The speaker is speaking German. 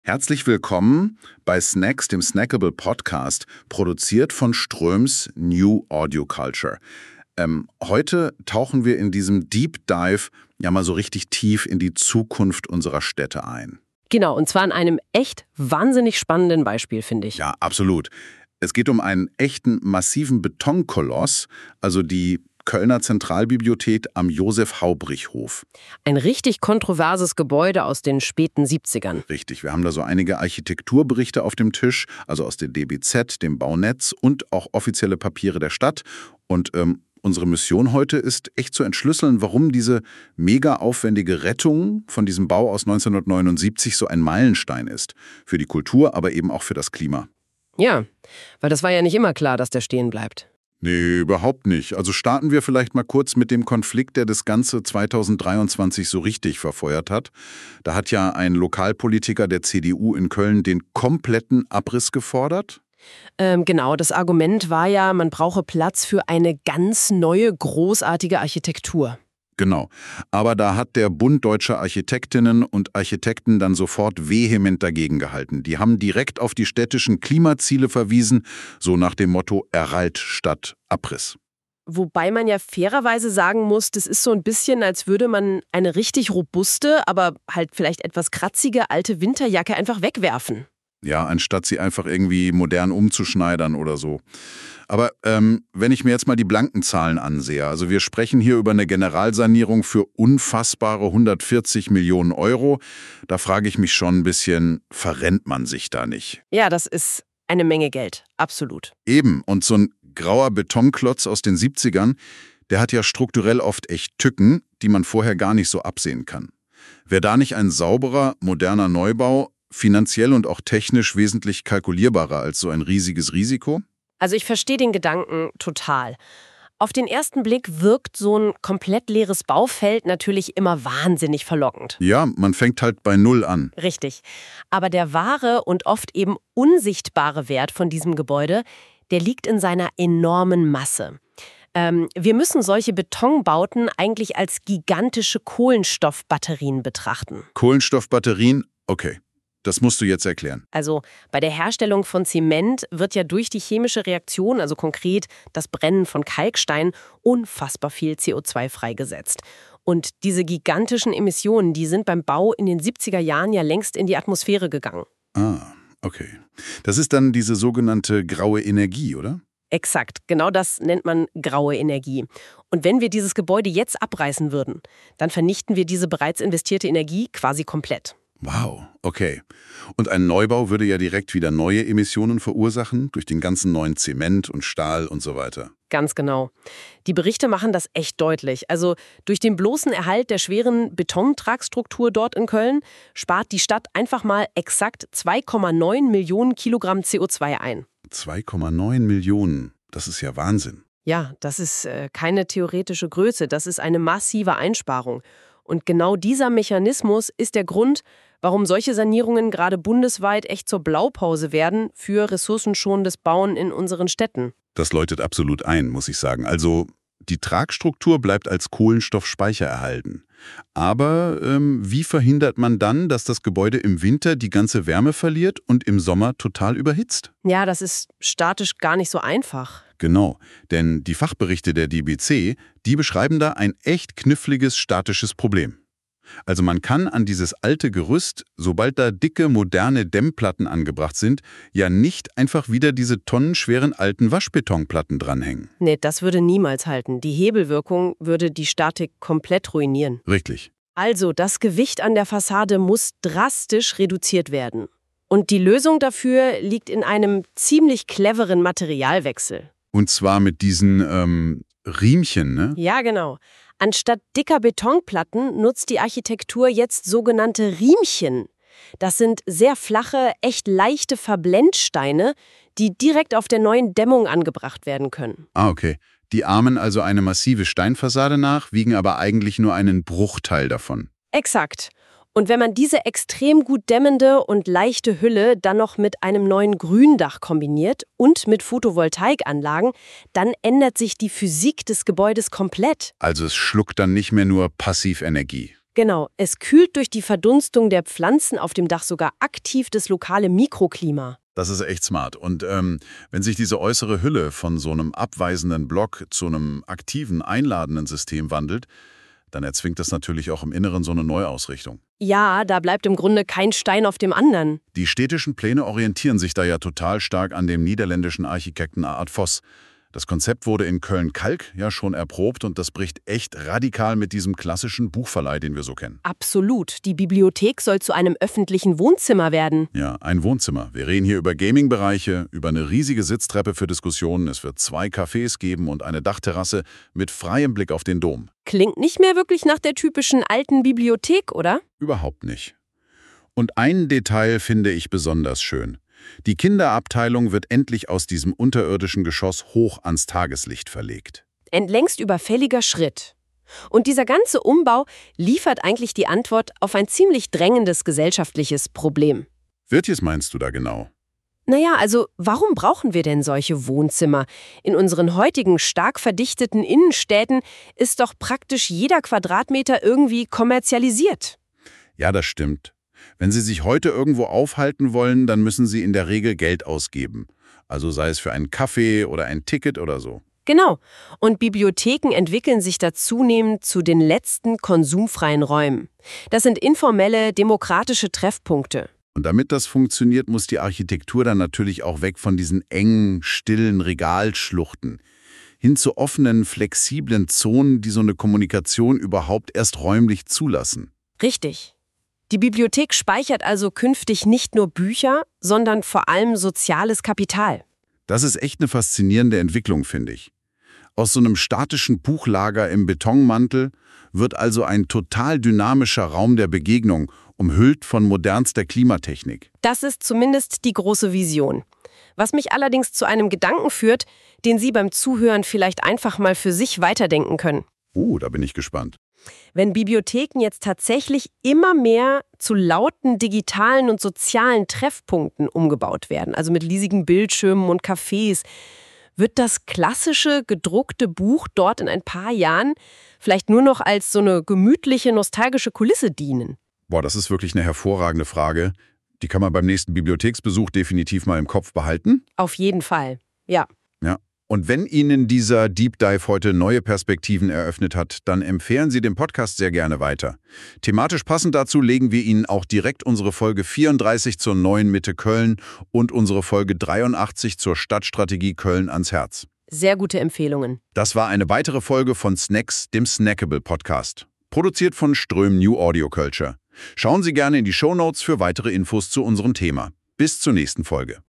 Herzlich willkommen bei Snacks, dem Snackable Podcast, produziert von Ströms New Audio Culture. Heute tauchen wir in diesem Deep Dive ja mal so richtig tief in die Zukunft unserer Städte ein. Genau, und zwar an einem echt wahnsinnig spannenden Beispiel, finde ich. Ja, absolut. Es geht um einen echten massiven Betonkoloss, also die Kölner Zentralbibliothek am Josef-Haubrich-Hof. Ein richtig kontroverses Gebäude aus den späten 70ern. Richtig, wir haben da so einige Architekturberichte auf dem Tisch, also aus der DBZ, dem Baunetz und auch offizielle Papiere der Stadt. Und unsere Mission heute ist echt zu entschlüsseln, warum diese mega aufwendige Rettung von diesem Bau aus 1979 so ein Meilenstein ist. Für die Kultur, aber eben auch für das Klima. Ja, weil das war ja nicht immer klar, dass der stehen bleibt. Nee, überhaupt nicht. Also starten wir vielleicht mal kurz mit dem Konflikt, der das Ganze 2023 so richtig verfeuert hat. Da hat ja ein Lokalpolitiker der CDU in Köln den kompletten Abriss gefordert. Genau, das Argument war ja, man brauche Platz für eine ganz neue, großartige Architektur. Genau. Aber da hat der Bund Deutscher Architektinnen und Architekten dann sofort vehement dagegen gehalten. Die haben direkt auf die städtischen Klimaziele verwiesen, so nach dem Motto Erhalt statt Abriss. Wobei man ja fairerweise sagen muss, das ist so ein bisschen, als würde man eine richtig robuste, aber halt vielleicht etwas kratzige alte Winterjacke einfach wegwerfen. Ja, anstatt sie einfach irgendwie modern umzuschneidern oder so. Aber wenn ich mir jetzt mal die blanken Zahlen ansehe, also wir sprechen hier über eine Generalsanierung für unfassbare 140 Millionen Euro, da frage ich mich schon ein bisschen, verrennt man sich da nicht? Ja, das ist eine Menge Geld, absolut. Eben, und so ein grauer Betonklotz aus den 70ern, der hat ja strukturell oft echt Tücken, die man vorher gar nicht so absehen kann. Wäre da nicht ein sauberer, moderner Neubau finanziell und auch technisch wesentlich kalkulierbarer als so ein riesiges Risiko? Also ich verstehe den Gedanken total. Auf den ersten Blick wirkt so ein komplett leeres Baufeld natürlich immer wahnsinnig verlockend. Ja, man fängt halt bei Null an. Richtig. Aber der wahre und oft eben unsichtbare Wert von diesem Gebäude, der liegt in seiner enormen Masse. Wir müssen solche Betonbauten eigentlich als gigantische Kohlenstoffbatterien betrachten. Kohlenstoffbatterien? Okay. Das musst du jetzt erklären. Also bei der Herstellung von Zement wird ja durch die chemische Reaktion, also konkret das Brennen von Kalkstein, unfassbar viel CO2 freigesetzt. Und diese gigantischen Emissionen, die sind beim Bau in den 70er Jahren ja längst in die Atmosphäre gegangen. Ah, okay. Das ist dann diese sogenannte graue Energie, oder? Exakt, genau das nennt man graue Energie. Und wenn wir dieses Gebäude jetzt abreißen würden, dann vernichten wir diese bereits investierte Energie quasi komplett. Wow, okay. Und ein Neubau würde ja direkt wieder neue Emissionen verursachen, durch den ganzen neuen Zement und Stahl und so weiter. Ganz genau. Die Berichte machen das echt deutlich. Also durch den bloßen Erhalt der schweren Betontragstruktur dort in Köln spart die Stadt einfach mal exakt 2,9 Millionen Kilogramm CO2 ein. 2,9 Millionen, das ist ja Wahnsinn. Ja, das ist keine theoretische Größe, das ist eine massive Einsparung. Und genau dieser Mechanismus ist der Grund, warum solche Sanierungen gerade bundesweit echt zur Blaupause werden für ressourcenschonendes Bauen in unseren Städten. Das läutet absolut ein, muss ich sagen. Also die Tragstruktur bleibt als Kohlenstoffspeicher erhalten. Aber wie verhindert man dann, dass das Gebäude im Winter die ganze Wärme verliert und im Sommer total überhitzt? Ja, das ist statisch gar nicht so einfach. Genau, denn die Fachberichte der DBC, die beschreiben da ein echt kniffliges statisches Problem. Also man kann an dieses alte Gerüst, sobald da dicke, moderne Dämmplatten angebracht sind, ja nicht einfach wieder diese tonnenschweren alten Waschbetonplatten dranhängen. Nee, das würde niemals halten. Die Hebelwirkung würde die Statik komplett ruinieren. Richtig. Also, das Gewicht an der Fassade muss drastisch reduziert werden. Und die Lösung dafür liegt in einem ziemlich cleveren Materialwechsel. Und zwar mit diesen Riemchen, ne? Ja, genau. Anstatt dicker Betonplatten nutzt die Architektur jetzt sogenannte Riemchen. Das sind sehr flache, echt leichte Verblendsteine, die direkt auf der neuen Dämmung angebracht werden können. Ah, okay. Die ahmen also eine massive Steinfassade nach, wiegen aber eigentlich nur einen Bruchteil davon. Exakt. Und wenn man diese extrem gut dämmende und leichte Hülle dann noch mit einem neuen Gründach kombiniert und mit Photovoltaikanlagen, dann ändert sich die Physik des Gebäudes komplett. Also es schluckt dann nicht mehr nur Passivenergie. Genau, es kühlt durch die Verdunstung der Pflanzen auf dem Dach sogar aktiv das lokale Mikroklima. Das ist echt smart. Und wenn sich diese äußere Hülle von so einem abweisenden Block zu einem aktiven, einladenden System wandelt, dann erzwingt das natürlich auch im Inneren so eine Neuausrichtung. Ja, da bleibt im Grunde kein Stein auf dem anderen. Die städtischen Pläne orientieren sich da ja total stark an dem niederländischen Architekten Aad Vos. Das Konzept wurde in Köln-Kalk ja schon erprobt und das bricht echt radikal mit diesem klassischen Buchverleih, den wir so kennen. Absolut. Die Bibliothek soll zu einem öffentlichen Wohnzimmer werden. Ja, ein Wohnzimmer. Wir reden hier über Gaming-Bereiche, über eine riesige Sitztreppe für Diskussionen. Es wird 2 Cafés geben und eine Dachterrasse mit freiem Blick auf den Dom. Klingt nicht mehr wirklich nach der typischen alten Bibliothek, oder? Überhaupt nicht. Und ein Detail finde ich besonders schön. Die Kinderabteilung wird endlich aus diesem unterirdischen Geschoss hoch ans Tageslicht verlegt. Ein längst überfälliger Schritt. Und dieser ganze Umbau liefert eigentlich die Antwort auf ein ziemlich drängendes gesellschaftliches Problem. Welches meinst du da genau? Naja, also warum brauchen wir denn solche Wohnzimmer? In unseren heutigen stark verdichteten Innenstädten ist doch praktisch jeder Quadratmeter irgendwie kommerzialisiert. Ja, das stimmt. Wenn Sie sich heute irgendwo aufhalten wollen, dann müssen Sie in der Regel Geld ausgeben. Also sei es für einen Kaffee oder ein Ticket oder so. Genau. Und Bibliotheken entwickeln sich da zunehmend zu den letzten konsumfreien Räumen. Das sind informelle, demokratische Treffpunkte. Und damit das funktioniert, muss die Architektur dann natürlich auch weg von diesen engen, stillen Regalschluchten hin zu offenen, flexiblen Zonen, die so eine Kommunikation überhaupt erst räumlich zulassen. Richtig. Die Bibliothek speichert also künftig nicht nur Bücher, sondern vor allem soziales Kapital. Das ist echt eine faszinierende Entwicklung, finde ich. Aus so einem statischen Buchlager im Betonmantel wird also ein total dynamischer Raum der Begegnung, umhüllt von modernster Klimatechnik. Das ist zumindest die große Vision. Was mich allerdings zu einem Gedanken führt, den Sie beim Zuhören vielleicht einfach mal für sich weiterdenken können. Da bin ich gespannt. Wenn Bibliotheken jetzt tatsächlich immer mehr zu lauten digitalen und sozialen Treffpunkten umgebaut werden, also mit riesigen Bildschirmen und Cafés, wird das klassische gedruckte Buch dort in ein paar Jahren vielleicht nur noch als so eine gemütliche, nostalgische Kulisse dienen? Das ist wirklich eine hervorragende Frage. Die kann man beim nächsten Bibliotheksbesuch definitiv mal im Kopf behalten. Auf jeden Fall, ja. Ja. Und wenn Ihnen dieser Deep Dive heute neue Perspektiven eröffnet hat, dann empfehlen Sie den Podcast sehr gerne weiter. Thematisch passend dazu legen wir Ihnen auch direkt unsere Folge 34 zur neuen Mitte Köln und unsere Folge 83 zur Stadtstrategie Köln ans Herz. Sehr gute Empfehlungen. Das war eine weitere Folge von Snacks, dem Snackable Podcast. Produziert von Ström New Audio Culture. Schauen Sie gerne in die Shownotes für weitere Infos zu unserem Thema. Bis zur nächsten Folge.